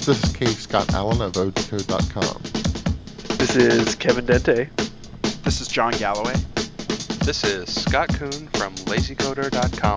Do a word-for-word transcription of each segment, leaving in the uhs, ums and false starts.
This is K. Scott Allen of O G Code dot com. This is Kevin Dente. This is John Galloway. This is Scott Kuhn from Lazy Coder dot com.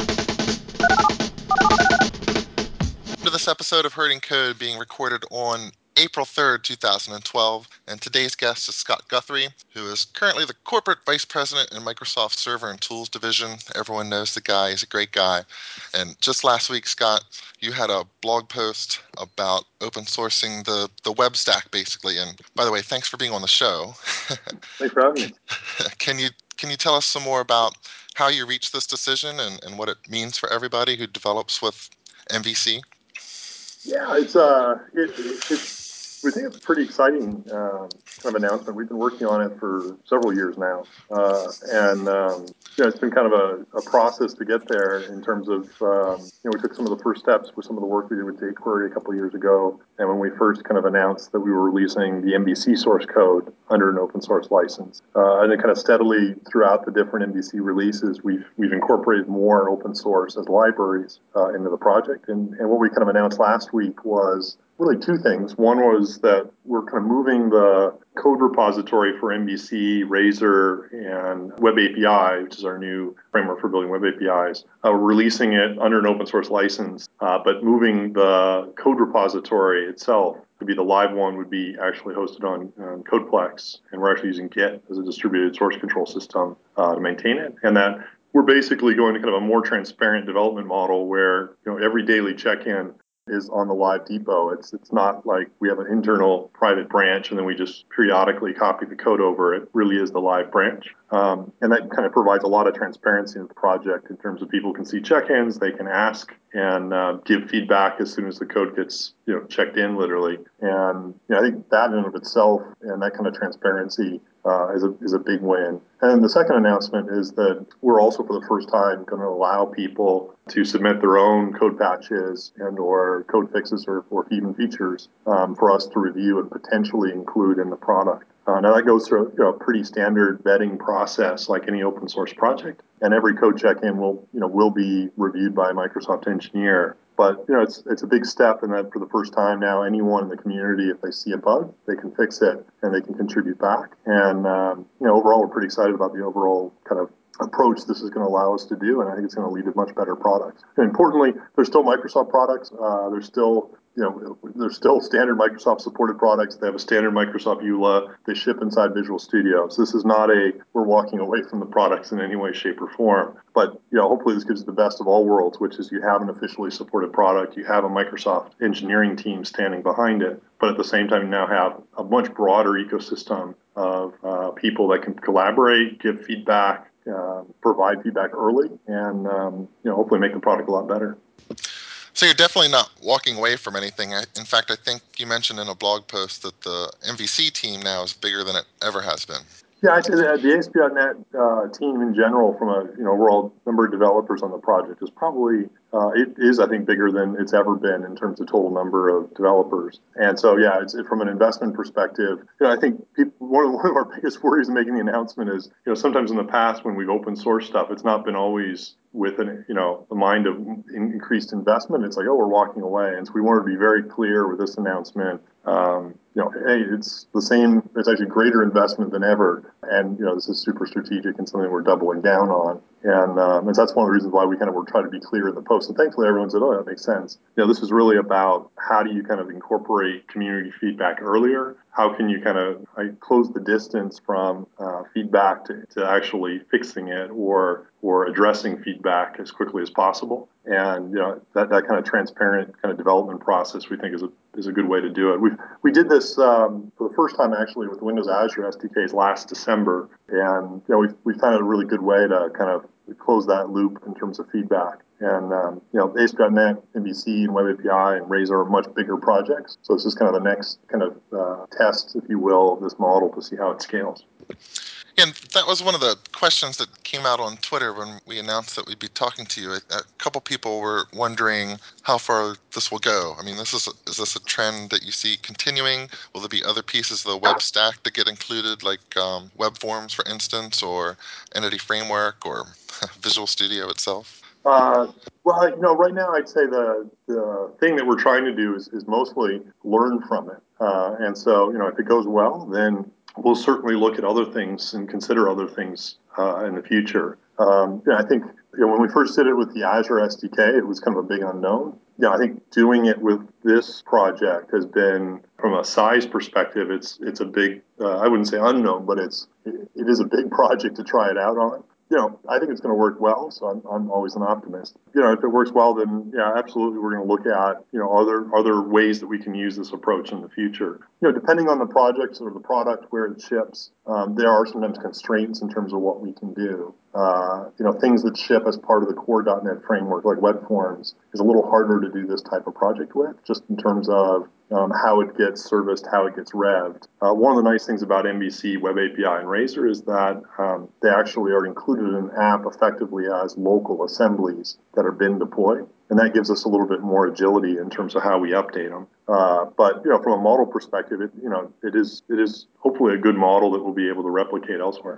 To this episode of Herding Code being recorded on April third, two thousand twelve, and today's guest is Scott Guthrie, who is currently the Corporate Vice President in Microsoft Server and Tools Division. Everyone knows the guy. He's a great guy. And just last week, Scott, you had a blog post about open sourcing the, the web stack, basically. And by the way, thanks for being on the show. Thanks for having me. Can you can you tell us some more about how you reached this decision and, and what it means for everybody who develops with M V C? Yeah, it's uh, it, it, it's we think it's a pretty exciting um, kind of announcement. We've been working on it for several years now, uh, and um, you know, it's been kind of a, a process to get there. In terms of um, you know, we took some of the first steps with some of the work we did with jQuery a couple of years ago, and when we first kind of announced that we were releasing the M V C source code under an open source license, uh, and then kind of steadily throughout the different M V C releases, we've we've incorporated more open source as libraries uh, into the project. And and what we kind of announced last week was really two things. One was that we're kind of moving the code repository for M V C, Razor, and Web A P I, which is our new framework for building web A P Is. Uh, we're releasing it under an open source license, uh, but moving the code repository itself to be the live one would be actually hosted on um, Codeplex, and we're actually using Git as a distributed source control system uh, to maintain it. And that we're basically going to kind of a more transparent development model where, you know, every daily check-in is on the live depot. It's it's not like we have an internal private branch and then we just periodically copy the code over. It really is the live branch. Um, and that kind of provides a lot of transparency in the project in terms of people can see check-ins, they can ask and uh, give feedback as soon as the code gets, you know, checked in literally. And you know, I think that in and of itself and that kind of transparency Uh, is a is a big win. And the second announcement is that we're also for the first time going to allow people to submit their own code patches and or code fixes or, or even features um, for us to review and potentially include in the product. Uh, now that goes through you know, a pretty standard vetting process like any open source project, and every code check-in will you know will be reviewed by a Microsoft engineer. But you know, it's it's a big step in that for the first time now, anyone in the community, if they see a bug, they can fix it and they can contribute back. And um, you know, overall, we're pretty excited about the overall kind of approach this is going to allow us to do, and I think it's going to lead to much better products. And importantly, there's still Microsoft products. Uh, there's still you know, there's still standard Microsoft supported products. They have a standard Microsoft E U L A. They ship inside Visual Studio. So this is not a, we're walking away from the products in any way, shape, or form. But, you know, hopefully this gives you the best of all worlds, which is you have an officially supported product. You have a Microsoft engineering team standing behind it. But at the same time, you now have a much broader ecosystem of uh, people that can collaborate, give feedback, uh, provide feedback early, and, um, you know, hopefully make the product a lot better. So you're definitely not walking away from anything. In fact, I think you mentioned in a blog post that the M V C team now is bigger than it ever has been. Yeah, I'd say that the A S P dot net uh, team in general, from a you know overall number of developers on the project, is probably uh, it is I think bigger than it's ever been in terms of total number of developers. And so yeah, it's from an investment perspective. You know, I think people, one of one of our biggest worries in making the announcement is you know sometimes in the past when we've open source stuff, it's not been always with an you know the mind of increased investment. It's like, oh, we're walking away, and so we wanted to be very clear with this announcement. Um, you know, hey, it's the same, it's actually greater investment than ever. And, you know, this is super strategic and something we're doubling down on. And, um, and so that's one of the reasons why we kind of were trying to be clear in the post. And thankfully, everyone said, oh, that makes sense. You know, this is really about how do you kind of incorporate community feedback earlier? How can you kind of like, close the distance from uh, feedback to, to actually fixing it or or addressing feedback as quickly as possible? And you know that, that kind of transparent kind of development process we think is a is a good way to do it. We we did this um, for the first time actually with Windows Azure S D Ks last December, and you know we we found it a really good way to kind of close that loop in terms of feedback. And um, you know, A S P dot net, M V C, and Web A P I, and Razor are much bigger projects. So this is kind of the next kind of uh, test, if you will, of this model to see how it scales. And that was one of the questions that came out on Twitter when we announced that we'd be talking to you. A, a couple people were wondering how far this will go. I mean, this is a, is this a trend that you see continuing? Will there be other pieces of the web stack that get included, like um, web forms, for instance, or Entity Framework, or Visual Studio itself? Uh, well, you know, right now I'd say the the thing that we're trying to do is, is mostly learn from it. Uh, and so, you know, if it goes well, then we'll certainly look at other things and consider other things uh, in the future. Um, you know, I think you know, when we first did it with the Azure S D K, it was kind of a big unknown. Yeah, I think doing it with this project has been, from a size perspective, it's it's a big, uh, I wouldn't say unknown, but it's it, it is a big project to try it out on. You know, I think it's going to work well, so I'm, I'm always an optimist. You know, if it works well, then yeah, absolutely, we're going to look at you know other other ways that we can use this approach in the future. You know, depending on the project or the product where it ships, um, there are sometimes constraints in terms of what we can do. Uh, you know, things that ship as part of the core dot net framework, like web forms, is a little harder to do this type of project with, just in terms of um, how it gets serviced, how it gets revved. Uh, one of the nice things about M V C, Web A P I, and Razor is that um, they actually are included in an app effectively as local assemblies that are bin deployed. And that gives us a little bit more agility in terms of how we update them. Uh, but you know, from a model perspective, it you know it is it is hopefully a good model that we'll be able to replicate elsewhere.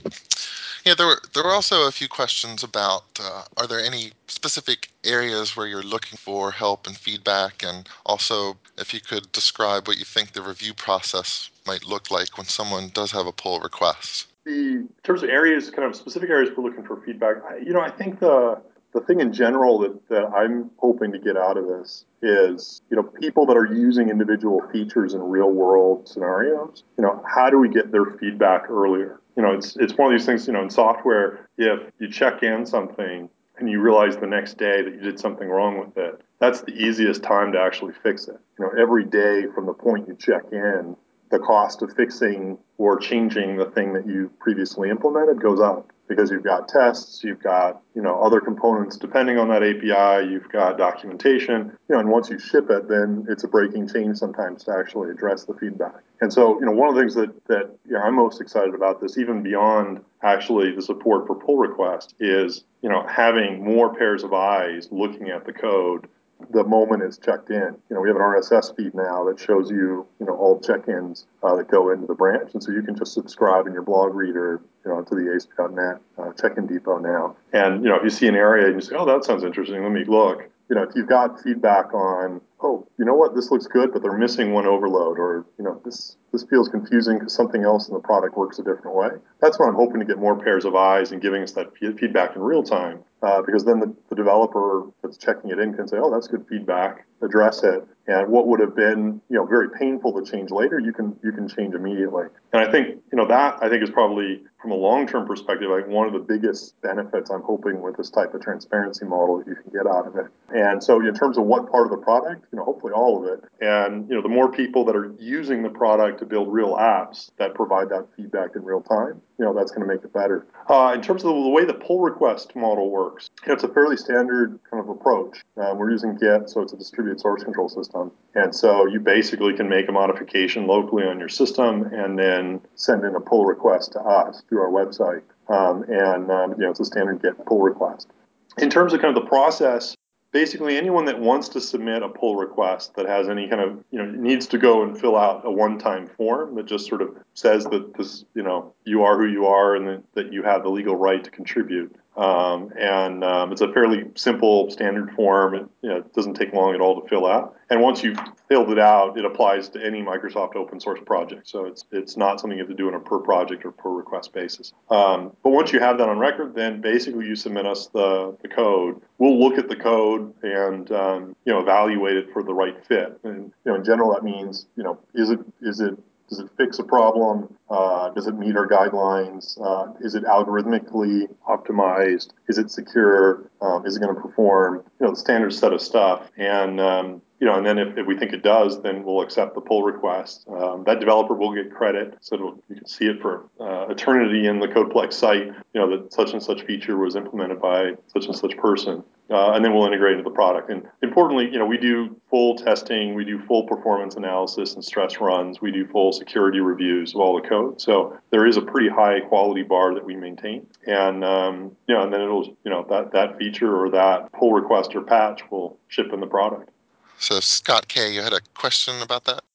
Yeah, there were there were also a few questions about uh, are there any specific areas where you're looking for help and feedback, and also if you could describe what you think the review process might look like when someone does have a pull request. The, in terms of areas, kind of specific areas we're looking for feedback, I, you know, I think the the thing in general that, that I'm hoping to get out of this is, you know, people that are using individual features in real world scenarios, you know, how do we get their feedback earlier? You know, it's it's one of these things, you know, in software, if you check in something and you realize the next day that you did something wrong with it, that's the easiest time to actually fix it. You know, every day from the point you check in, the cost of fixing or changing the thing that you previously implemented goes up because you've got tests, you've got, you know, other components depending on that A P I, you've got documentation, you know, and once you ship it, then it's a breaking change sometimes to actually address the feedback. And so, you know, one of the things that, that you know, I'm most excited about this, even beyond actually the support for pull request, is, you know, having more pairs of eyes looking at the code the moment it's checked in. You know, we have an R S S feed now that shows you, you know, all check-ins uh, that go into the branch. And so you can just subscribe in your blog reader, you know, to the A S P dot net uh, check-in depot now. And, you know, if you see an area and you say, oh, that sounds interesting, let me look. You know, if you've got feedback on, oh, you know what, this looks good, but they're missing one overload, or, you know, this this feels confusing because something else in the product works a different way. That's when I'm hoping to get more pairs of eyes and giving us that feedback in real time, uh, because then the, the developer that's checking it in can say, oh, that's good feedback, address it. And what would have been, you know, very painful to change later, you can you can change immediately. And I think, you know, that I think is probably, from a long-term perspective, like one of the biggest benefits I'm hoping with this type of transparency model that you can get out of it. And so in terms of what part of the product, you know, hopefully all of it. And, you know, the more people that are using the product to build real apps that provide that feedback in real time, you know, that's going to make it better. Uh, in terms of the way the pull request model works, you know, it's a fairly standard kind of approach. Um, we're using Git, so it's a distributed source control system. And so you basically can make a modification locally on your system and then send in a pull request to us through our website. Um, and, um, you know, it's a standard Git pull request. In terms of kind of the process, basically anyone that wants to submit a pull request that has any kind of, you know, needs to go and fill out a one-time form that just sort of says that this, you know, you are who you are and that, that you have the legal right to contribute. Um, and um, it's a fairly simple standard form. It, you know, it doesn't take long at all to fill out. And once you've filled it out, it applies to any Microsoft open source project. So it's it's not something you have to do on a per project or per request basis. Um, but once you have that on record, then basically you submit us the, the code. We'll look at the code and um, you know, evaluate it for the right fit. And you know, in general, that means, you know, is it is it Does it fix a problem? Uh, does it meet our guidelines? Uh, is it algorithmically optimized? Is it secure? Um, is it going to perform? You know, the standard set of stuff. And um, you know, and then if, if we think it does, then we'll accept the pull request. Um, that developer will get credit, so you can see it for uh, eternity in the CodePlex site. You know, that such and such feature was implemented by such and such person. Uh, and then we'll integrate into the product. And importantly, you know, we do full testing, we do full performance analysis and stress runs, we do full security reviews of all the code. So there is a pretty high quality bar that we maintain. And um, you know, and then it'll, you know, that that feature or that pull request or patch will ship in the product. So Scott K., you had a question about that?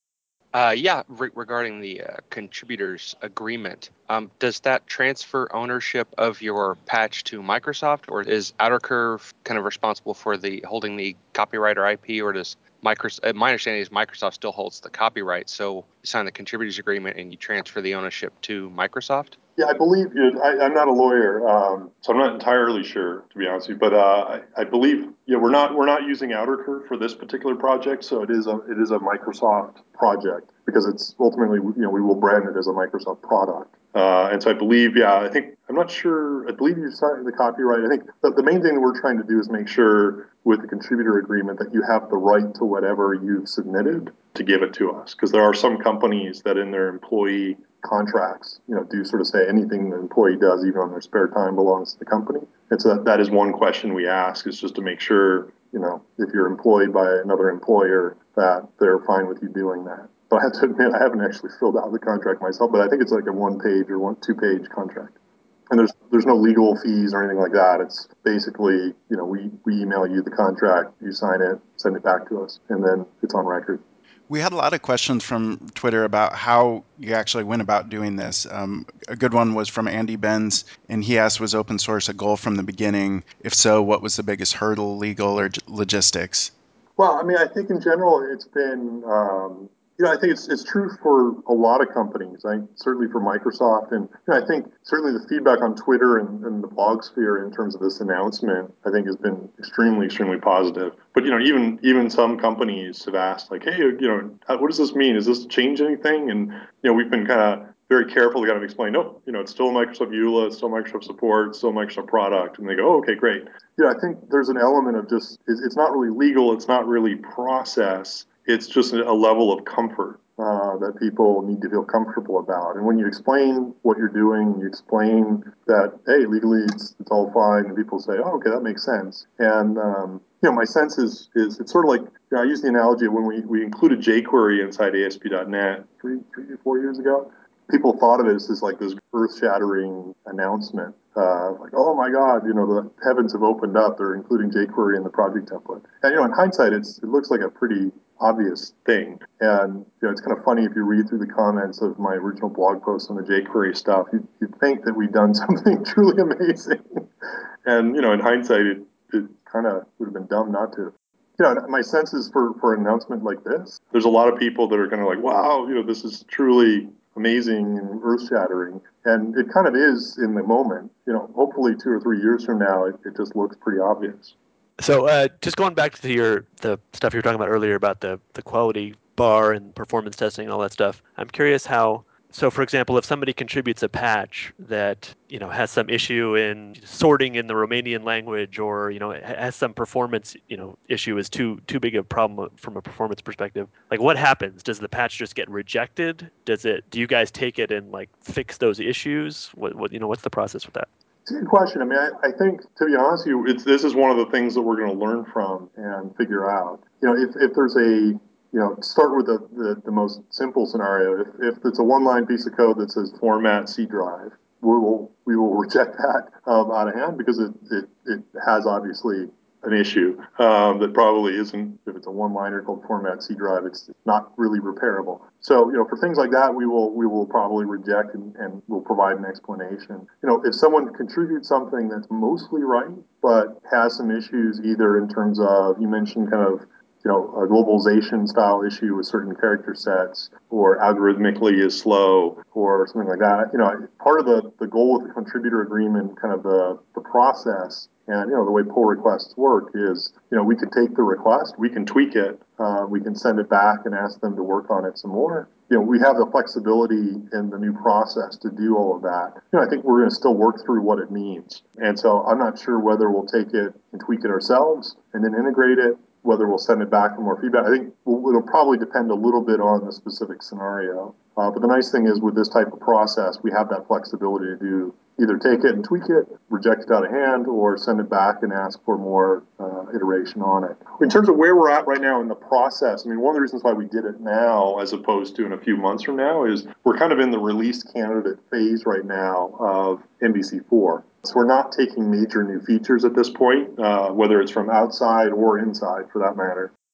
Uh, yeah, re- regarding the uh, contributors agreement, um, does that transfer ownership of your patch to Microsoft, or is Outer Curve kind of responsible for the holding the copyright or I P, or does Microsoft? My understanding is Microsoft still holds the copyright, so you sign the contributors agreement and you transfer the ownership to Microsoft. Yeah, I believe you. I, I'm not a lawyer, um, so I'm not entirely sure, to be honest with you. But uh, I, I believe, yeah, we're not we're not using Outer Curve for this particular project, so it is a it is a Microsoft project because it's ultimately, you know, we will brand it as a Microsoft product. Uh, and so I believe, yeah, I think I'm not sure. I believe you signed the copyright. I think the, the main thing that we're trying to do is make sure with the contributor agreement that you have the right to whatever you've submitted to give it to us, because there are some companies that in their employee contracts, you know, do sort of say anything the employee does, even on their spare time, belongs to the company. And so that, that is one question we ask, is just to make sure, you know, if you're employed by another employer, that they're fine with you doing that. But I have to admit, I haven't actually filled out the contract myself, but I think it's like a one page or one two page contract. And there's there's no legal fees or anything like that. It's basically, you know, we, we email you the contract, you sign it, send it back to us, and then it's on record. We had a lot of questions from Twitter about how you actually went about doing this. Um, a good one was from Andy Benz, and he asked, was open source a goal from the beginning? If so, what was the biggest hurdle, legal or logistics? Well, I mean, I think in general, it's been, um, you know, I think it's it's true for a lot of companies. I certainly for Microsoft, and you know, I think certainly the feedback on Twitter and, and the blog sphere in terms of this announcement, I think has been extremely, extremely positive. But you know, even even some companies have asked, like, hey, you know, what does this mean? Does this change anything? And you know, we've been kind of very careful to kind of explain, no, you know, it's still Microsoft E U L A, it's still Microsoft support, it's still Microsoft product. And they go, oh, okay, great. Yeah, I think there's an element of just, it's not really legal, it's not really process, it's just a level of comfort uh, that people need to feel comfortable about. And when you explain what you're doing, you explain that, hey, legally it's, it's all fine, and people say, oh, okay, that makes sense. And, um, you know, my sense is, is it's sort of like, you know, I use the analogy of when we, we included jQuery inside A S P dot net three, three or four years ago. People thought of it as this, like this earth-shattering announcement. Uh, like, oh my God, you know, the heavens have opened up. They're including jQuery in the project template. And, you know, in hindsight, it's, it looks like a pretty obvious thing. And, you know, it's kind of funny if you read through the comments of my original blog post on the jQuery stuff, you'd, you'd think that we'd done something truly amazing. And, you know, in hindsight, it, it kind of would have been dumb not to. You know, my sense is for, for an announcement like this, there's a lot of people that are kind of like, wow, you know, this is truly amazing and earth-shattering. And it kind of is in the moment. You know, hopefully two or three years from now, it, it just looks pretty obvious. So uh, just going back to your the stuff you were talking about earlier about the, the quality bar and performance testing and all that stuff, I'm curious how, so for example, if somebody contributes a patch that, you know, has some issue in sorting in the Romanian language, or, you know, it has some performance, you know, issue, is too too big a problem from a performance perspective, like what happens? Does the patch just get rejected? Does it, do you guys take it and like fix those issues? What, what you know, what's the process with that? It's a good question. I mean, I, I think, to be honest with you, it's, this is one of the things that we're going to learn from and figure out. You know, if, if there's a, you know, start with the, the, the most simple scenario. If, if it's a one-line piece of code that says format C drive, we will we will reject that um, out of hand because it, it, it has obviously an issue um, that probably isn't, if it's a one-liner called format C drive, it's not really repairable. So, you know, for things like that, we will we will probably reject and, and we'll provide an explanation. You know, if someone contributes something that's mostly right, but has some issues either in terms of, you mentioned kind of, you know, a globalization style issue with certain character sets, or algorithmically is slow, or something like that. You know, part of the, the goal with the contributor agreement, kind of the, the process, and, you know, the way pull requests work is, you know, we can take the request, we can tweak it, uh, we can send it back and ask them to work on it some more. You know, we have the flexibility in the new process to do all of that. You know, I think we're going to still work through what it means. And so I'm not sure whether we'll take it and tweak it ourselves and then integrate it, whether we'll send it back for more feedback. I think it'll probably depend a little bit on the specific scenario. Uh, but the nice thing is with this type of process, we have that flexibility to do either take it and tweak it, reject it out of hand, or send it back and ask for more uh, iteration on it. In terms of where we're at right now in the process, I mean, one of the reasons why we did it now as opposed to in a few months from now is we're kind of in the release candidate phase right now of M V C four. So we're not taking major new features at this point, uh, whether it's from outside or inside for that matter.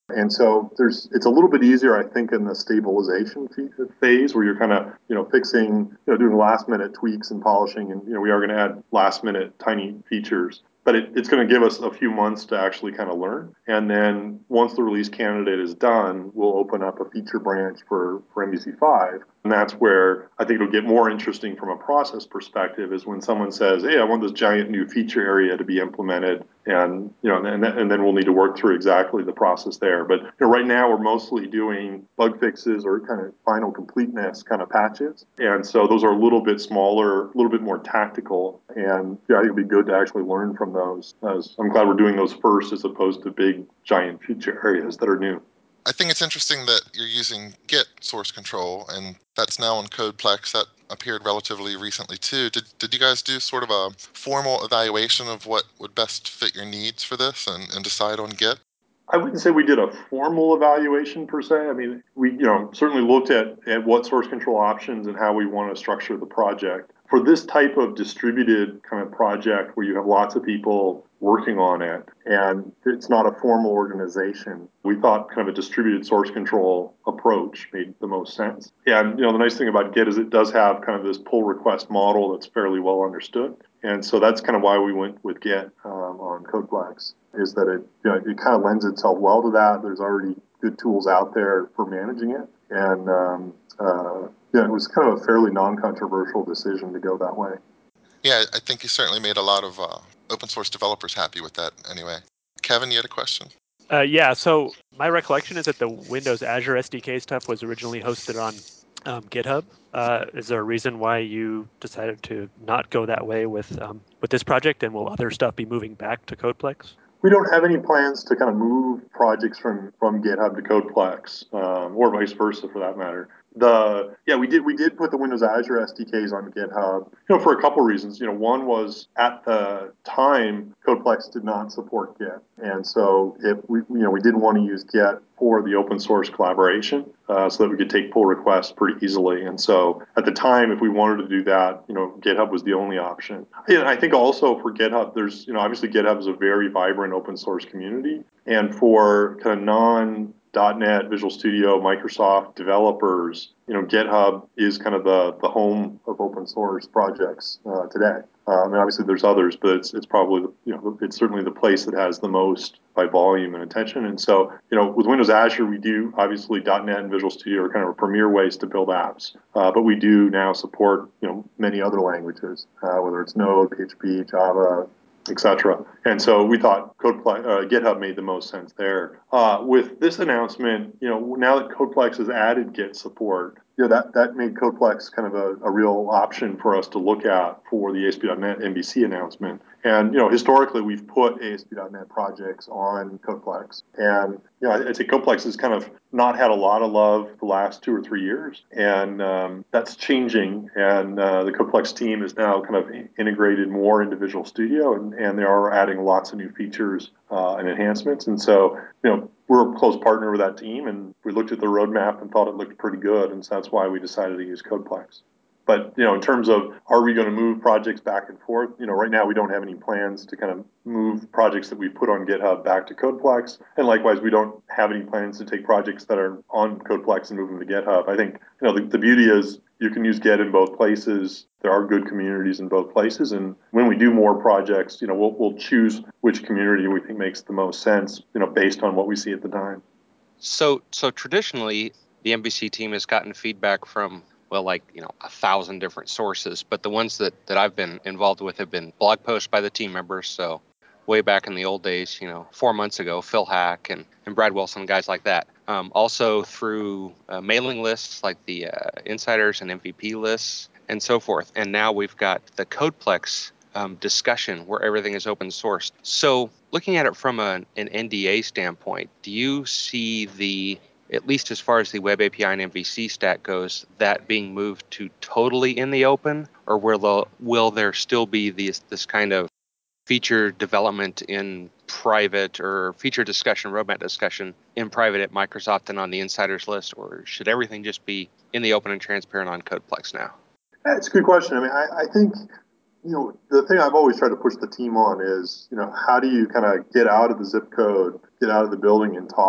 And so there's it's a little bit easier, I think, in the stabilization phase where you're kind of, you know, fixing, you know, doing last minute tweaks and polishing. And, you know, we are going to add last minute tiny features. But it, it's going to give us a few months to actually kind of learn. And then once the release candidate is done, we'll open up a feature branch for, for M V C five. And that's where I think it'll get more interesting from a process perspective is when someone says, hey, I want this giant new feature area to be implemented. And, you know, and, and then we'll need to work through exactly the process there. But, you know, right now we're mostly doing bug fixes or kind of final completeness kind of patches. And so those are a little bit smaller, a little bit more tactical. And yeah, I think it'd be good to actually learn from those. As I'm glad we're doing those first as opposed to big giant feature areas that are new. I think it's interesting that you're using Git source control, and that's now on CodePlex. That appeared relatively recently too. Did did you guys do sort of a formal evaluation of what would best fit your needs for this and, and decide on Git? I wouldn't say we did a formal evaluation per se. I mean, we you know certainly looked at, at what source control options and how we want to structure the project. For this type of distributed kind of project where you have lots of people working on it and it's not a formal organization, we thought kind of a distributed source control approach made the most sense. And you know, the nice thing about Git is it does have kind of this pull request model that's fairly well understood. And so that's kind of why we went with Git um, on CodePlex, is that it you know, it kind of lends itself well to that. There's already good tools out there for managing it. And um, uh, yeah, it was kind of a fairly non-controversial decision to go that way. Yeah, I think you certainly made a lot of uh, open source developers happy with that anyway. Kevin, you had a question? Uh, yeah, so my recollection is that the Windows Azure S D K stuff was originally hosted on um, GitHub. Uh, is there a reason why you decided to not go that way with um, with this project, and will other stuff be moving back to CodePlex? We don't have any plans to kind of move projects from, from GitHub to CodePlex, um, or vice versa for that matter. The yeah, we did we did put the Windows Azure S D Ks on GitHub, you know, for a couple of reasons. You know, one was at the time CodePlex did not support Git, and so if we you know we didn't want to use Git for the open source collaboration, uh, so that we could take pull requests pretty easily. And so at the time, if we wanted to do that, you know, GitHub was the only option. And I think also for GitHub, there's you know obviously GitHub is a very vibrant open source community, and for kind of non .NET, Visual Studio, Microsoft developers, you know, GitHub is kind of the, the home of open source projects uh, today. Uh, I mean, obviously there's others, but it's it's probably, you know, it's certainly the place that has the most by volume and attention. And so, you know, with Windows Azure, we do obviously .NET and Visual Studio are kind of a premier ways to build apps, uh, but we do now support, you know, many other languages, uh, whether it's Node, P H P, Java, et cetera. And so we thought CodePlex, uh, GitHub made the most sense there. Uh, with this announcement, you know, now that CodePlex has added Git support, you know, that, that made CodePlex kind of a, a real option for us to look at for the A S P dot net M V C announcement. And, you know, historically, we've put A S P dot net projects on CodePlex. And, you know, I'd say CodePlex has kind of not had a lot of love the last two or three years. And um, that's changing. And uh, the CodePlex team is now kind of integrated more into Visual Studio, and, and they are adding lots of new features uh, and enhancements. And so, you know, we're a close partner with that team, and we looked at the roadmap and thought it looked pretty good. And so that's why we decided to use CodePlex. But, you know, in terms of are we going to move projects back and forth, you know, right now we don't have any plans to kind of move projects that we put on GitHub back to CodePlex. And likewise, we don't have any plans to take projects that are on CodePlex and move them to GitHub. I think, you know, the, the beauty is you can use Git in both places. There are good communities in both places. And when we do more projects, you know, we'll, we'll choose which community we think makes the most sense, you know, based on what we see at the time. So, so traditionally, the M V C team has gotten feedback from, well, like, you know, a thousand different sources, but the ones that, that I've been involved with have been blog posts by the team members. So way back in the old days, you know, four months ago, Phil Hack and, and Brad Wilson, guys like that. Um, also through uh, mailing lists like the uh, insiders and M V P lists and so forth. And now we've got the CodePlex um, discussion where everything is open sourced. So looking at it from an, an N D A standpoint, do you see the, at least as far as the Web A P I and M V C stack goes, that being moved to totally in the open, or will the, will there still be this this kind of feature development in private, or feature discussion, roadmap discussion in private at Microsoft and on the insiders list, or should everything just be in the open and transparent on CodePlex now? That's a good question. I mean, I, I think, you know, the thing I've always tried to push the team on is, you know, how do you kind of get out of the zip code, get out of the building and talk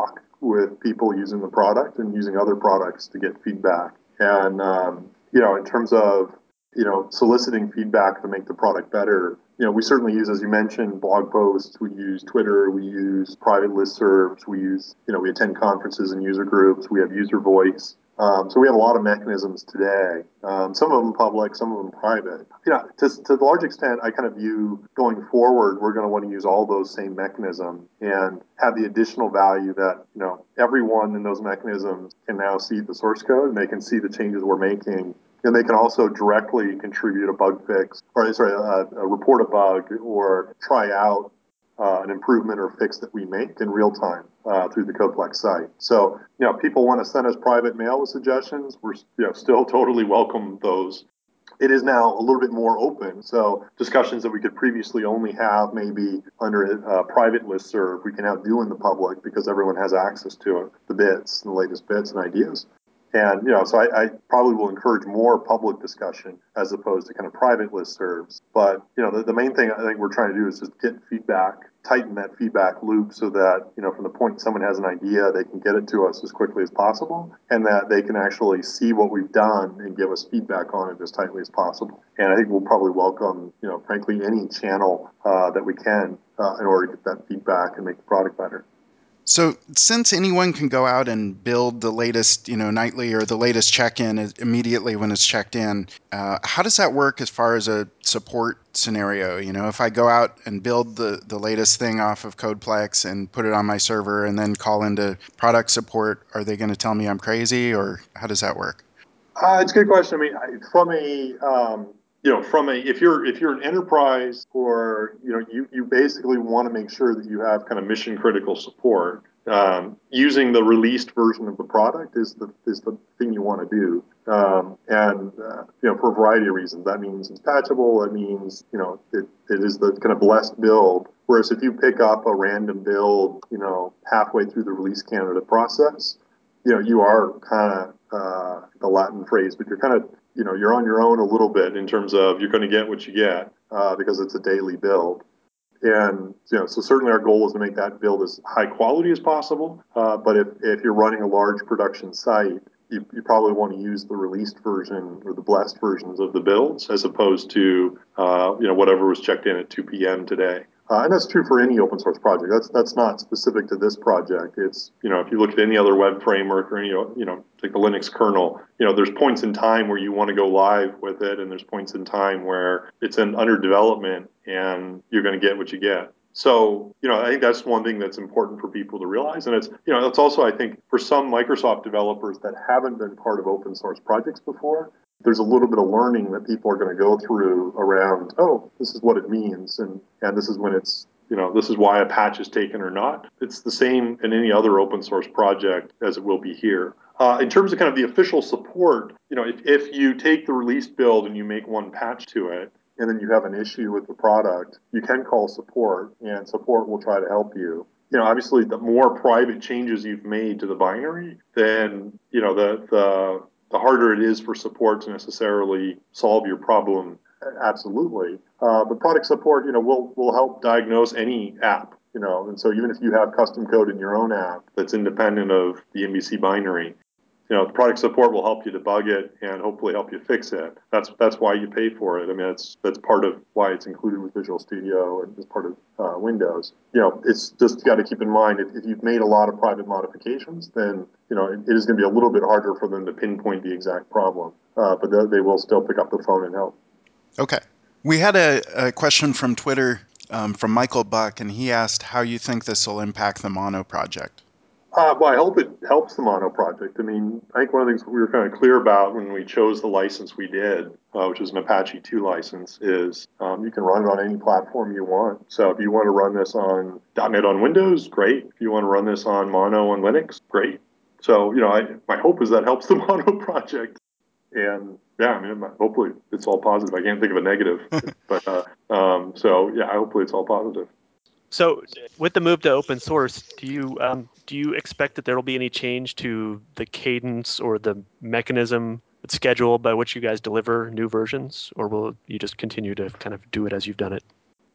with people using the product and using other products to get feedback. And, um, you know, in terms of, you know, soliciting feedback to make the product better, you know, we certainly use, as you mentioned, blog posts, we use Twitter, we use private listservs, we use, you know, we attend conferences and user groups, we have user voice. Um, so we have a lot of mechanisms today, um, some of them public, some of them private. You know, to, to a large extent, I kind of view going forward, we're going to want to use all those same mechanisms and have the additional value that, you know, everyone in those mechanisms can now see the source code and they can see the changes we're making. And they can also directly contribute a bug fix, or sorry, a, a report a bug, or try out uh, an improvement or fix that we make in real time uh, through the CodePlex site. So, you know, people want to send us private mail with suggestions. We're, you know, still totally welcome those. It is now a little bit more open. So discussions that we could previously only have maybe under a, a private listserv, we can now do in the public because everyone has access to it, the bits, the latest bits and ideas. And, you know, so I, I probably will encourage more public discussion as opposed to kind of private listservs. But, you know, the, the main thing I think we're trying to do is just get feedback, tighten that feedback loop so that, you know, from the point someone has an idea, they can get it to us as quickly as possible and that they can actually see what we've done and give us feedback on it as tightly as possible. And I think we'll probably welcome, you know, frankly, any channel uh, that we can uh, in order to get that feedback and make the product better. So since anyone can go out and build the latest, you know, nightly or the latest check-in immediately when it's checked in, uh, how does that work as far as a support scenario? You know, if I go out and build the, the latest thing off of CodePlex and put it on my server and then call into product support, are they going to tell me I'm crazy, or how does that work? Uh, it's a good question. I mean, from a um, you know, from a if you're if you're an enterprise or you know you you basically want to make sure that you have kind of mission critical support. Um, using the released version of the product is the is the thing you want to do, um, and uh, you know for a variety of reasons. That means it's patchable. That means you know it, it is the kind of blessed build. Whereas if you pick up a random build, you know halfway through the release candidate process, you know you are kind of uh, the Latin phrase, but you're kind of you know you're on your own a little bit in terms of you're going to get what you get uh, because it's a daily build. And you know, so certainly our goal is to make that build as high quality as possible. Uh, but if, if you're running a large production site, you, you probably want to use the released version or the blessed versions of the builds as opposed to uh, you know whatever was checked in at two p.m. today. Uh, and that's true for any open source project. That's that's not specific to this project. It's, you know, if you look at any other web framework or any, you know, like the Linux kernel, you know, there's points in time where you want to go live with it, and there's points in time where it's in under development and you're going to get what you get. So, you know, I think that's one thing that's important for people to realize. And it's, you know, it's also, I think, for some Microsoft developers that haven't been part of open source projects before, there's a little bit of learning that people are going to go through around, oh, this is what it means. And, and this is when it's, you know, this is why a patch is taken or not. It's the same in any other open source project as it will be here. Uh, in terms of kind of the official support, you know, if, if you take the released build and you make one patch to it, and then you have an issue with the product, you can call support, and support will try to help you. You know, obviously, the more private changes you've made to the binary, then, you know, the the the harder it is for support to necessarily solve your problem. Absolutely. Uh, but product support, you know, will will help diagnose any app, you know, and so even if you have custom code in your own app that's independent of the M V C binary, you know, the product support will help you debug it and hopefully help you fix it. That's that's why you pay for it. I mean, that's that's part of why it's included with Visual Studio and as part of uh, Windows. You know, it's just got to keep in mind if, if you've made a lot of private modifications, then you know it, it is going to be a little bit harder for them to pinpoint the exact problem. Uh, but they, they will still pick up the phone and help. Okay, we had a, a question from Twitter um, from Michael Buck, and he asked how you think this will impact the Mono project. Uh, well, I hope it helps the Mono project. I mean, I think one of the things we were kind of clear about when we chose the license we did, uh, which is an Apache two license, is um, you can run it on any platform you want. So if you want to run this on dot net on Windows, great. If you want to run this on Mono on Linux, great. So, you know, I, my hope is that helps the Mono project. And yeah, I mean, hopefully it's all positive. I can't think of a negative. but uh, um, so, yeah, hopefully it's all positive. So, with the move to open source, do you um, do you expect that there will be any change to the cadence or the mechanism, schedule by which you guys deliver new versions, or will you just continue to kind of do it as you've done it?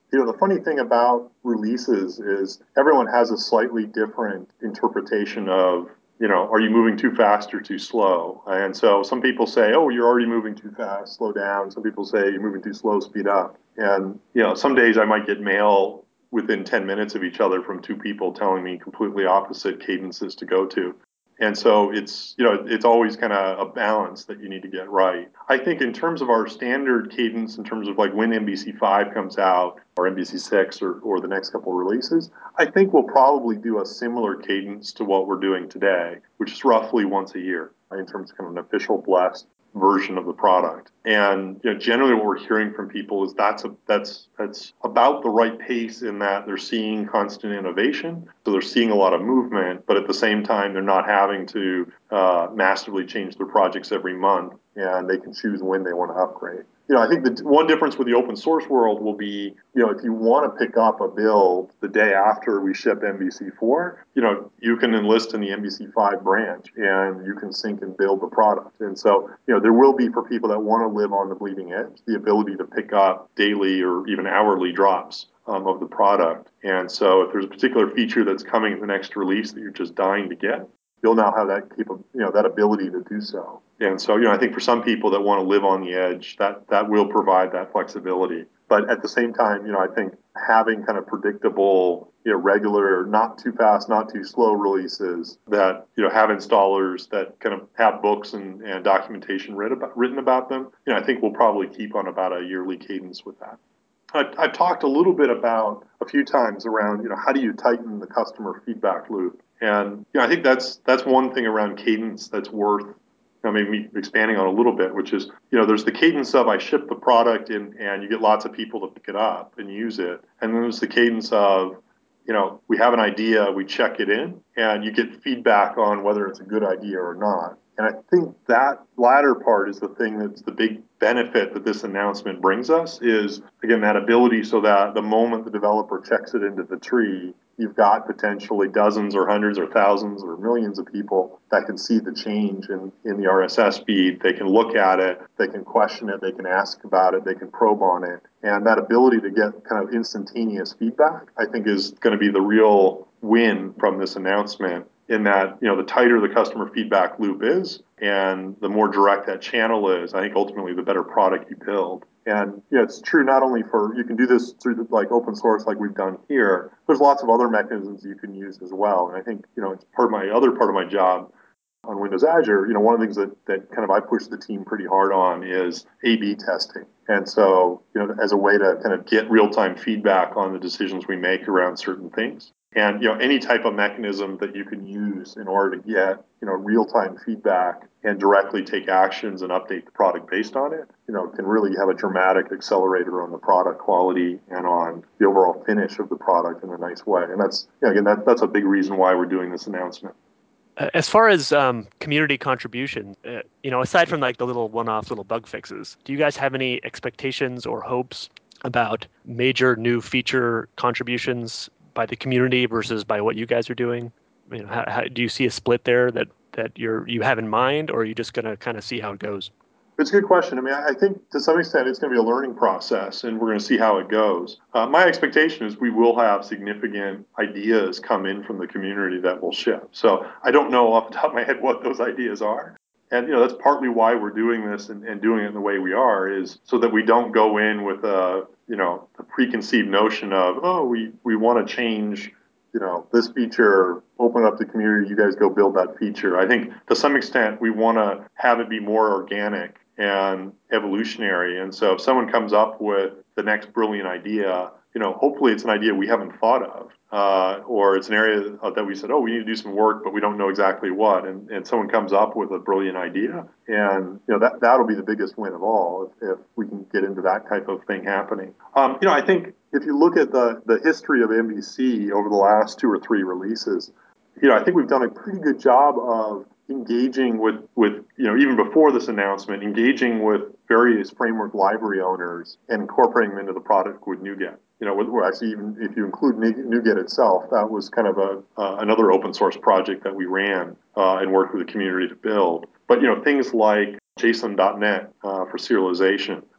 you know, the funny thing about releases is everyone has a slightly different interpretation of, you know, are you moving too fast or too slow? And so some people say, oh, you're already moving too fast, slow down. Some people say you're moving too slow, speed up. And, you know, some days I might get mail within ten minutes of each other from two people telling me completely opposite cadences to go to. And so it's, you know, it's always kind of a balance that you need to get right. I think in terms of our standard cadence, in terms of like when M B C five comes out or M B C six or, or the next couple of releases, I think we'll probably do a similar cadence to what we're doing today, which is roughly once a year in terms of kind of an official blessed version of the product. And you know, generally what we're hearing from people is that's a, that's that's about the right pace in that they're seeing constant innovation. So they're seeing a lot of movement, but at the same time, they're not having to uh, massively change their projects every month, and they can choose when they want to upgrade. You know, I think the one difference with the open source world will be, you know, if you want to pick up a build the day after we ship M B C four, you know, you can enlist in the M B C five branch and you can sync and build the product. And so, you know, there will be for people that want to live on the bleeding edge, the ability to pick up daily or even hourly drops um, of the product. And so if there's a particular feature that's coming in the next release that you're just dying to get, you'll now have that capable, you know, that ability to do so. And so, you know, I think for some people that want to live on the edge, that that will provide that flexibility. But at the same time, you know, I think having kind of predictable, you know, regular, not too fast, not too slow releases that, you know, have installers that kind of have books and, and documentation written about, written about them, you know, I think we'll probably keep on about a yearly cadence with that. I've, I've talked a little bit about a few times around, you know, how do you tighten the customer feedback loop? And you know, I think that's that's one thing around cadence that's worth, you know, maybe expanding on a little bit, which is, you know, there's the cadence of I ship the product in, and you get lots of people to pick it up and use it. And then there's the cadence of, you know, we have an idea, we check it in, and you get feedback on whether it's a good idea or not. And I think that latter part is the thing that's the big benefit that this announcement brings us is, again, that ability so that the moment the developer checks it into the tree, you've got potentially dozens or hundreds or thousands or millions of people that can see the change in, in the R S S feed. They can look at it, they can question it, they can ask about it, they can probe on it. And that ability to get kind of instantaneous feedback, I think, is going to be the real win from this announcement, in that, you know, the tighter the customer feedback loop is and the more direct that channel is, I think ultimately the better product you build. And you know, it's true not only for, you can do this through the, like open source like we've done here, there's lots of other mechanisms you can use as well. And I think, you know, it's part of my other part of my job on Windows Azure, you know, one of the things that, that kind of I push the team pretty hard on is A B testing. And so, you know, as a way to kind of get real-time feedback on the decisions we make around certain things. And, you know, any type of mechanism that you can use in order to get, you know, real-time feedback and directly take actions and update the product based on it, you know, can really have a dramatic accelerator on the product quality and on the overall finish of the product in a nice way. And that's, you know, again, that, that's a big reason why we're doing this announcement. As far as um, community contribution, uh, you know, aside from like the little one-off little bug fixes, do you guys have any expectations or hopes about major new feature contributions by the community versus by what you guys are doing? You know, how, how, do you see a split there that that you're you have in mind, or are you just going to kind of see how it goes? It's a good question. I mean, I think to some extent it's going to be a learning process, and we're going to see how it goes. Uh, my expectation is we will have significant ideas come in from the community that will ship. So I don't know off the top of my head what those ideas are. And, you know, that's partly why we're doing this and, and doing it in the way we are, is so that we don't go in with a, you know, a preconceived notion of, oh, we, we want to change, you know, this feature, open up the community, you guys go build that feature. I think to some extent we want to have it be more organic and evolutionary. And so if someone comes up with the next brilliant idea, you know, hopefully it's an idea we haven't thought of, uh, or it's an area that we said, oh, we need to do some work, but we don't know exactly what. And, and someone comes up with a brilliant idea, and you know that that'll be the biggest win of all if, if we can get into that type of thing happening. Um, you know, I think if you look at the the history of M B C over the last two or three releases, you know, I think we've done a pretty good job of engaging with, with, you know, even before this announcement, engaging with various framework library owners and incorporating them into the product with NuGet. You know, with, actually, even if you include NuGet itself, that was kind of a uh, another open source project that we ran uh, and worked with the community to build. But, you know, things like JSON dot net uh, for serialization,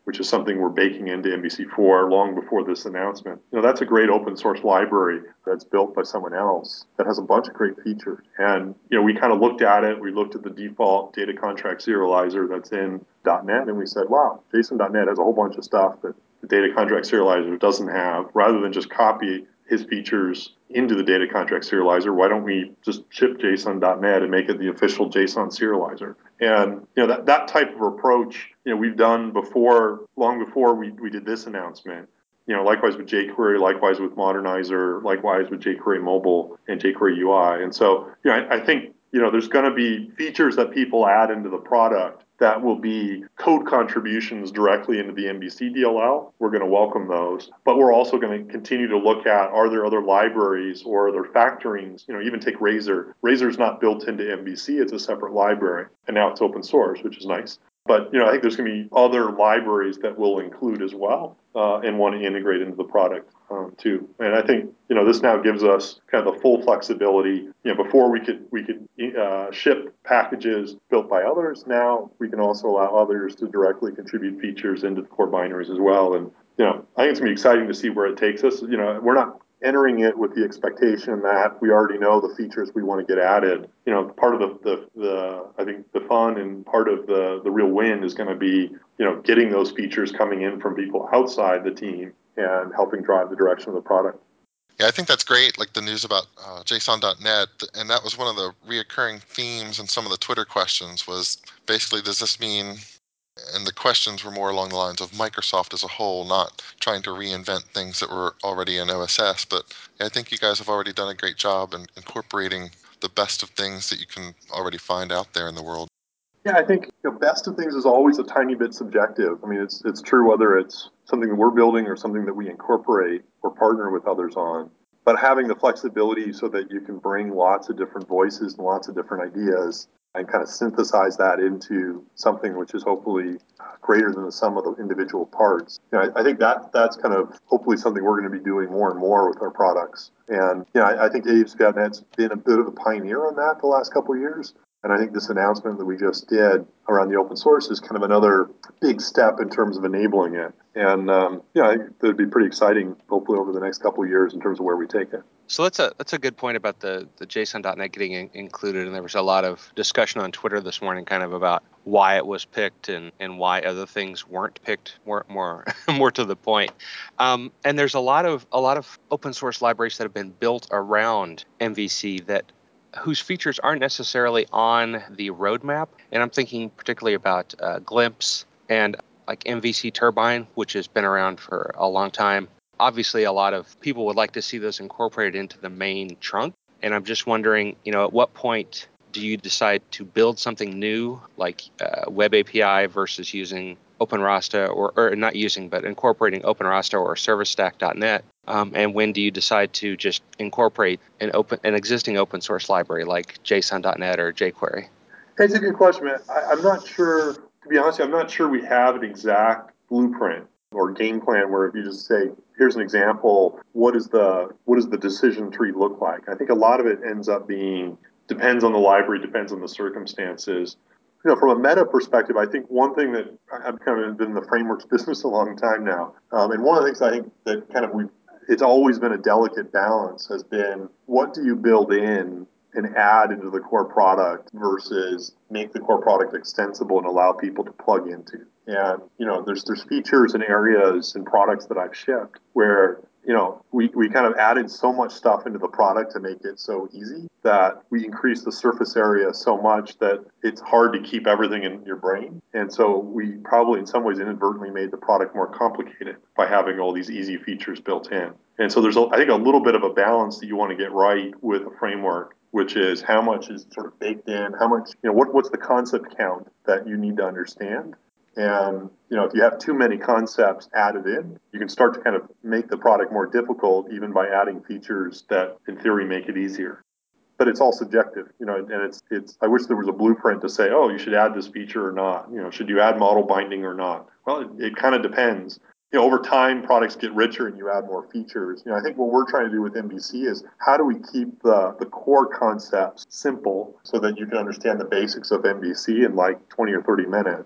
which is something we're baking into M V C four long before this announcement. You know, that's a great open source library that's built by someone else that has a bunch of great features. And, you know, we kind of looked at it. We looked at the default data contract serializer that's in .NET, and we said, wow, JSON dot net has a whole bunch of stuff that the data contract serializer doesn't have. Rather than just copy his features into the data contract serializer, why don't we just ship JSON dot net and make it the official JSON serializer? And you know that, that type of approach, you know, we've done before, long before we, we did this announcement. You know, likewise with jQuery, likewise with Modernizer, likewise with jQuery Mobile and jQuery U I. And so, you know, I, I think, you know, there's going to be features that people add into the product that will be code contributions directly into the M V C D L L. We're going to welcome those. But we're also going to continue to look at, are there other libraries or other factorings? You know, even take Razor. Razor's not built into M V C. It's a separate library. And now it's open source, which is nice. But, you know, I think there's going to be other libraries that we'll include as well uh, and want to integrate into the product um, too. And I think, you know, this now gives us kind of the full flexibility. You know, before we could we could uh, ship packages built by others. Now we can also allow others to directly contribute features into the core binaries as well. And, you know, I think it's going to be exciting to see where it takes us. You know, we're not entering it with the expectation that we already know the features we want to get added. You know, part of the, the, the I think the fun and part of the, the real win is going to be, you know, getting those features coming in from people outside the team and helping drive the direction of the product. Yeah, I think that's great, like the news about uh, JSON dot net, and that was one of the reoccurring themes in some of the Twitter questions was basically, does this mean, and the questions were more along the lines of Microsoft as a whole, not trying to reinvent things that were already in O S S, but I think you guys have already done a great job in incorporating the best of things that you can already find out there in the world. Yeah, I think the best of things is always a tiny bit subjective. I mean, it's it's true whether it's something that we're building or something that we incorporate or partner with others on. But having the flexibility so that you can bring lots of different voices and lots of different ideas and kind of synthesize that into something which is hopefully greater than the sum of the individual parts. You know, I, I think that that's kind of hopefully something we're going to be doing more and more with our products. And you know, I, I think A S P dot net's been a bit of a pioneer on that the last couple of years. And I think this announcement that we just did around the open source is kind of another big step in terms of enabling it. And um, yeah, I think it would be pretty exciting, hopefully over the next couple of years in terms of where we take it. So that's a that's a good point about the, the JSON dot net getting in, included. And there was a lot of discussion on Twitter this morning kind of about why it was picked and, and why other things weren't picked, more more more to the point. Um, and there's a lot of a lot of open source libraries that have been built around M V C that whose features aren't necessarily on the roadmap. And I'm thinking particularly about uh, Glimpse and like M V C Turbine, which has been around for a long time. Obviously, a lot of people would like to see those incorporated into the main trunk. And I'm just wondering, you know, at what point do you decide to build something new like uh, Web A P I versus using OpenRasta or, or not using, but incorporating OpenRasta or ServiceStack dot net? Um, and when do you decide to just incorporate an open, an existing open source library like JSON dot net or jQuery? That's a good question, man. I, I'm not sure, to be honest, I'm not sure we have an exact blueprint or game plan where if you just say, here's an example, what is the what does the decision tree look like? I think a lot of it ends up being, depends on the library, depends on the circumstances. You know, from a meta perspective, I think one thing that I've kind of been in the frameworks business a long time now, um, and one of the things I think that kind of we it's always been a delicate balance has been what do you build in and add into the core product versus make the core product extensible and allow people to plug into. And, you know, there's there's features and areas and products that I've shipped where, you know, we, we kind of added so much stuff into the product to make it so easy that we increased the surface area so much that it's hard to keep everything in your brain. And so we probably in some ways inadvertently made the product more complicated by having all these easy features built in. And so there's, a, I think, a little bit of a balance that you want to get right with a framework, which is how much is sort of baked in, how much, you know, what, what's the concept count that you need to understand. And, you know, if you have too many concepts added in, you can start to kind of make the product more difficult even by adding features that in theory make it easier. But it's all subjective, you know, and it's, it's, I wish there was a blueprint to say, oh, you should add this feature or not. You know, should you add model binding or not? Well, it, it kind of depends. You know, over time, products get richer and you add more features. You know, I think what we're trying to do with M V C is how do we keep the, the core concepts simple so that you can understand the basics of M V C in like twenty or thirty minutes.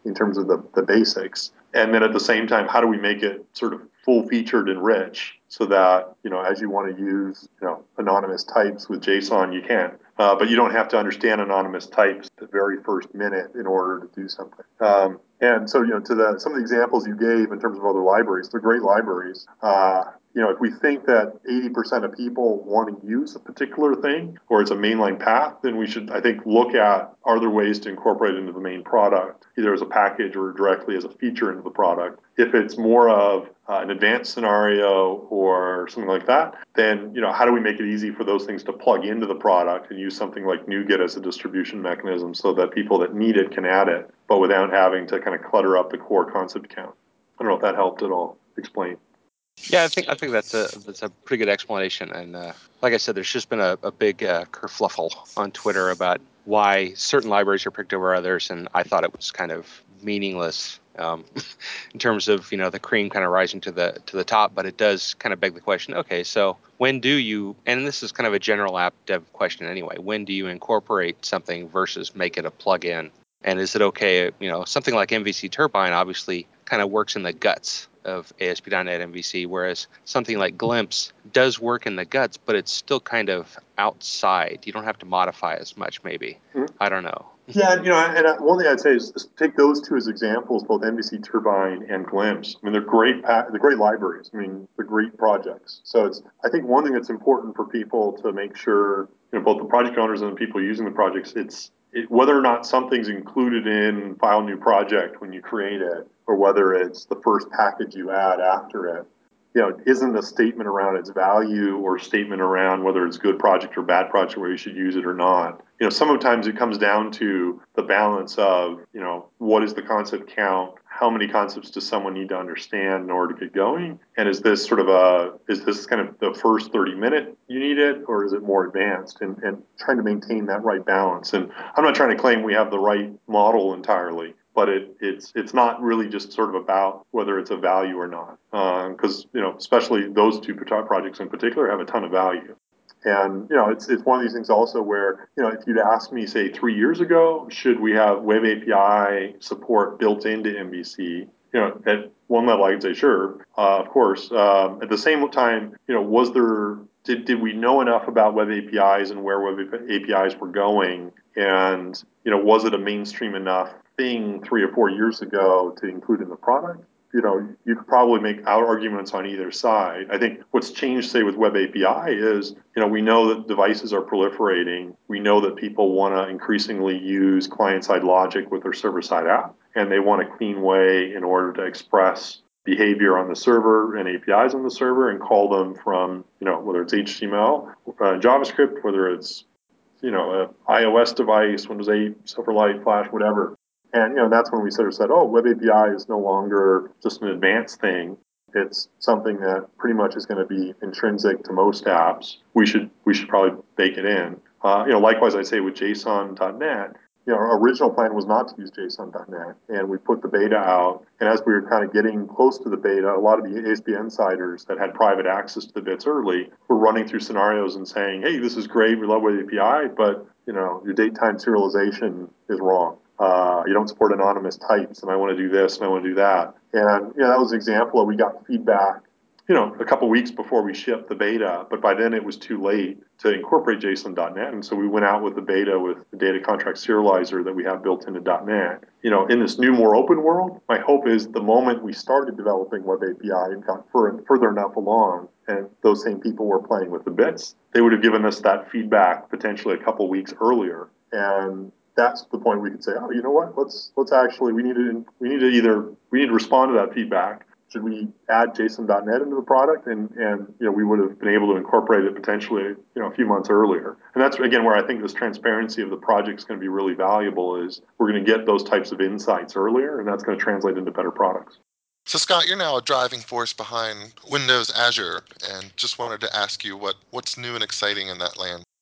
in terms of the, the basics. And then at the same time, how do we make it sort of full-featured and rich so that, you know, as you want to use, you know, anonymous types with JSON, you can. Uh, but you don't have to understand anonymous types the very first minute in order to do something. Um, and so, you know, to the some of the examples you gave in terms of other libraries, they're great libraries. Uh, you know, if we think that eighty percent of people want to use a particular thing or it's a mainline path, then we should, I think, look at are there ways to incorporate it into the main product, either as a package or directly as a feature into the product. If it's more of uh, an advanced scenario or something like that, then, you know, how do we make it easy for those things to plug into the product and use something like NuGet as a distribution mechanism so that people that need it can add it, but without having to kind of clutter up the core concept count. I don't know if that helped at all explain. Yeah, I think I think that's a that's a pretty good explanation. And uh, like I said, there's just been a, a big uh, kerfluffle on Twitter about why certain libraries are picked over others, and I thought it was kind of meaningless um, in terms of, you know, the cream kind of rising to the to the top. But it does kind of beg the question. Okay, so when do you? And this is kind of a general app dev question anyway. When do you incorporate something versus make it a plugin? And is it okay? You know, something like M V C Turbine obviously kind of works in the guts of A S P dot net M V C, whereas something like Glimpse does work in the guts, but it's still kind of outside. You don't have to modify as much, maybe. Mm-hmm. I don't know. Yeah, you know, and one thing I'd say is, is take those two as examples, both M V C Turbine and Glimpse. I mean, they're great, they're great libraries. I mean, they're great projects. So it's, I think one thing that's important for people to make sure, you know, both the project owners and the people using the projects, it's it, whether or not something's included in file new project when you create it, or whether it's the first package you add after it, you know, isn't a statement around its value or statement around whether it's good project or bad project where you should use it or not. You know, sometimes it comes down to the balance of, you know, what is the concept count? How many concepts does someone need to understand in order to get going? And is this sort of a, is this kind of the first thirty minute you need it, or is it more advanced? And, and trying to maintain that right balance. And I'm not trying to claim we have the right model entirely, but it, it's it's not really just sort of about whether it's a value or not, because uh, you know, especially those two projects in particular have a ton of value. And you know, it's it's one of these things also where, you know, if you'd asked me, say, three years ago, should we have Web A P I support built into M V C? You know, at one level, I could say sure, uh, of course. Um, at the same time, you know, was there did did we know enough about Web A P Is and where Web A P Is were going, and you know, was it a mainstream enough thing three or four years ago to include in the product? You know, you could probably make our arguments on either side. I think what's changed, say, with Web A P I is, you know, we know that devices are proliferating. We know that people want to increasingly use client-side logic with their server-side app, and they want a clean way in order to express behavior on the server and A P Is on the server and call them from, you know, whether it's H T M L, uh, JavaScript, whether it's, you know, an iOS device, Windows eight, Silverlight, Flash, whatever. And, you know, that's when we sort of said, oh, Web A P I is no longer just an advanced thing. It's something that pretty much is going to be intrinsic to most apps. We should we should probably bake it in. Uh, you know, likewise, I'd say with JSON dot net, you know, our original plan was not to use JSON dot net, and we put the beta out. And as we were kind of getting close to the beta, a lot of the A S P N insiders that had private access to the bits early were running through scenarios and saying, hey, this is great, we love Web A P I, but, you know, your date time serialization is wrong. Uh, you don't support anonymous types, and I want to do this, and I want to do that. And, you know, that was an example of we got feedback, you know, a couple weeks before we shipped the beta, but by then it was too late to incorporate JSON dot net. And so we went out with the beta with the data contract serializer that we have built into .NET. You know, in this new, more open world, my hope is the moment we started developing Web A P I and got further enough along, and those same people were playing with the bits, they would have given us that feedback potentially a couple weeks earlier. And that's the point we could say, oh, you know what? Let's let's actually we need to we need to either we need to respond to that feedback. Should we add JSON dot net into the product? And and you know, we would have been able to incorporate it potentially, you know, a few months earlier. And that's again where I think this transparency of the project is going to be really valuable. Is we're going to get those types of insights earlier, and that's going to translate into better products. So Scott, you're now a driving force behind Windows Azure, and just wanted to ask you what what's new and exciting in that land.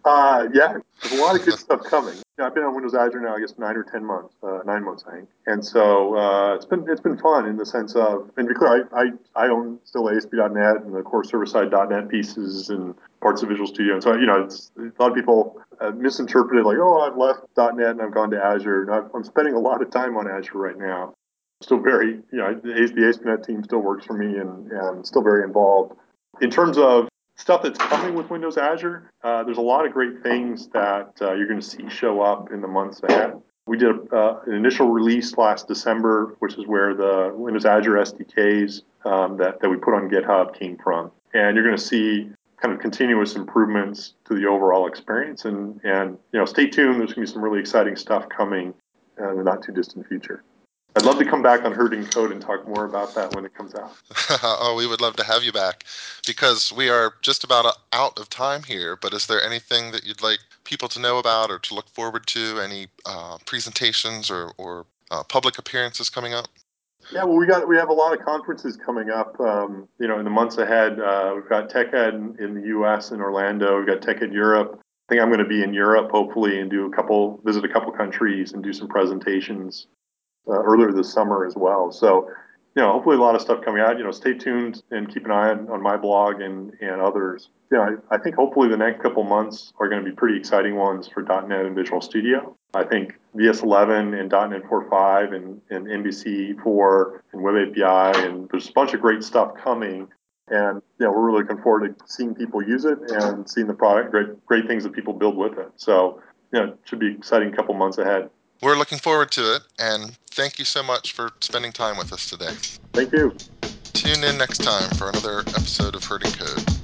Uh, yeah, there's a lot of good stuff coming. Yeah, I've been on Windows Azure now, I guess, nine or ten months, uh, nine months, I think. And so uh, it's been it's been fun in the sense of, and to be clear, I, I, I own still A S P dot net and the core server-side dot net pieces and parts of Visual Studio. And so, you know, it's, a lot of people uh, misinterpreted like, oh, I've left .net and I've gone to Azure. And I'm, I'm spending a lot of time on Azure right now. Still very, you know, the A S P dot net team still works for me and, and still very involved. In terms of stuff that's coming with Windows Azure, uh, there's a lot of great things that uh, you're going to see show up in the months ahead. We did uh, an initial release last December, which is where the Windows Azure S D Ks um, that, that we put on GitHub came from. And you're going to see kind of continuous improvements to the overall experience. And, and you know, stay tuned. There's going to be some really exciting stuff coming in the not too distant future. I'd love to come back on Herding Code and talk more about that when it comes out. Oh, we would love to have you back because we are just about out of time here. But is there anything that you'd like people to know about or to look forward to? Any uh, presentations or, or uh, public appearances coming up? Yeah, well, we got we have a lot of conferences coming up. Um, you know, in the months ahead, uh, we've got TechEd in, in the U S in Orlando. We've got TechEd Europe. I think I'm going to be in Europe hopefully and do a couple, visit a couple countries and do some presentations. Uh, earlier this summer as well. So, you know, hopefully a lot of stuff coming out. You know, stay tuned and keep an eye on, on my blog and, and others. You know, I, I think hopefully the next couple months are going to be pretty exciting ones for .NET and Visual Studio. I think V S eleven and .NET four point five and, and N B C four and Web A P I, and there's a bunch of great stuff coming. And, you know, we're really looking forward to seeing people use it and seeing the product, great, great things that people build with it. So, you know, it should be an exciting couple months ahead. We're looking forward to it, and thank you so much for spending time with us today. Thank you. Tune in next time for another episode of Herding Code.